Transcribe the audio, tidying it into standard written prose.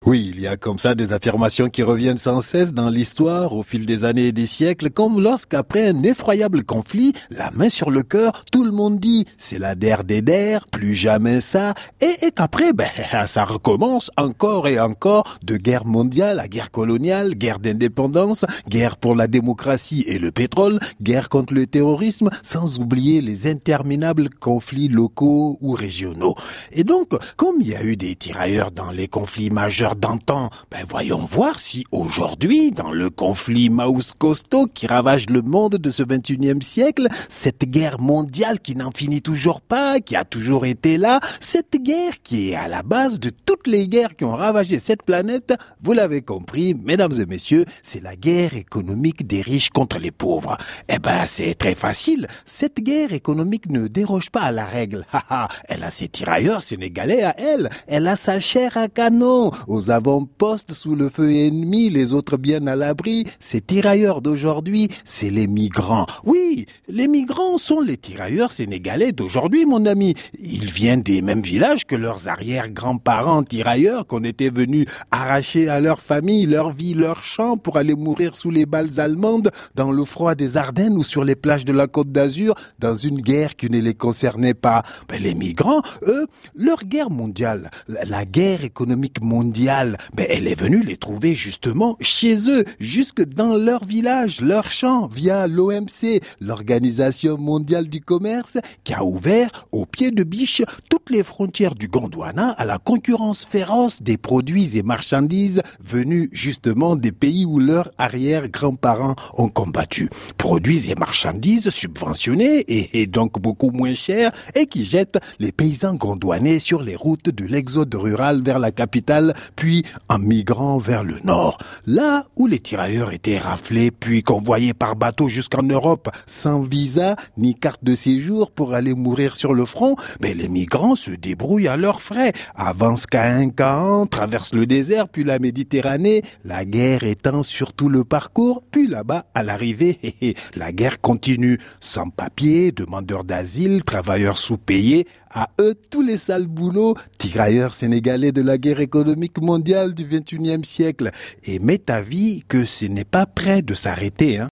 Oui, il y a comme ça des affirmations qui reviennent sans cesse dans l'histoire au fil des années et des siècles, comme lorsqu'après un effroyable conflit, la main sur le cœur, tout le monde dit c'est la der des der, plus jamais ça, et qu'après, ça recommence encore et encore, de guerre mondiale à guerre coloniale, guerre d'indépendance, guerre pour la démocratie et le pétrole, guerre contre le terrorisme, sans oublier les interminables conflits locaux ou régionaux. Et donc, comme il y a eu des tirailleurs dans les conflits majeurs d'antan, voyons voir si aujourd'hui, dans le conflit Maus Costaud qui ravage le monde de ce 21e siècle, cette guerre mondiale qui n'en finit toujours pas, qui a toujours été là, cette guerre qui est à la base de toutes les guerres qui ont ravagé cette planète, vous l'avez compris, mesdames et messieurs, c'est la guerre économique des riches contre les pauvres. C'est très facile. Cette guerre économique ne déroge pas à la règle. Elle a ses tirailleurs sénégalais à elle. Elle a sa chair à canon. Aux avant-postes sous le feu ennemi, les autres bien à l'abri. Ces tirailleurs d'aujourd'hui, c'est les migrants. Oui, les migrants sont les tirailleurs sénégalais d'aujourd'hui, mon ami. Ils viennent des mêmes villages que leurs arrière-grands-parents tirailleurs qu'on était venus arracher à leur famille, leur vie, leur champ pour aller mourir sous les balles allemandes, dans le froid des Ardennes ou sur les plages de la Côte d'Azur, dans une guerre qui ne les concernait pas. Les migrants, eux, leur guerre mondiale, la guerre économique mondiale, elle est venue les trouver justement chez eux, jusque dans leur village, leur champ, via l'OMC, l'Organisation mondiale du commerce, qui a ouvert au pied de biche toutes les frontières du Gondwana à la concurrence féroce des produits et marchandises venus justement des pays où leurs arrière-grands-parents ont combattu. Produits et marchandises subventionnés et donc beaucoup moins chers et qui jettent les paysans gondwanais sur les routes de l'exode rural vers la capitale, puis en migrant vers le nord. Là où les tirailleurs étaient raflés puis convoyés par bateau jusqu'en Europe sans visa ni carte de séjour pour aller mourir sur le front, les migrants se débrouillent à leurs frais, avancent Caen, traversent le désert puis la Méditerranée, la guerre étend sur tout le parcours, puis là-bas à l'arrivée, la guerre continue, sans papier, demandeurs d'asile, travailleurs sous-payés, à eux tous les sales boulots, tirailleurs sénégalais de la guerre économique mondiale du 21e siècle. Et mets ta vie que ce n'est pas près de s'arrêter,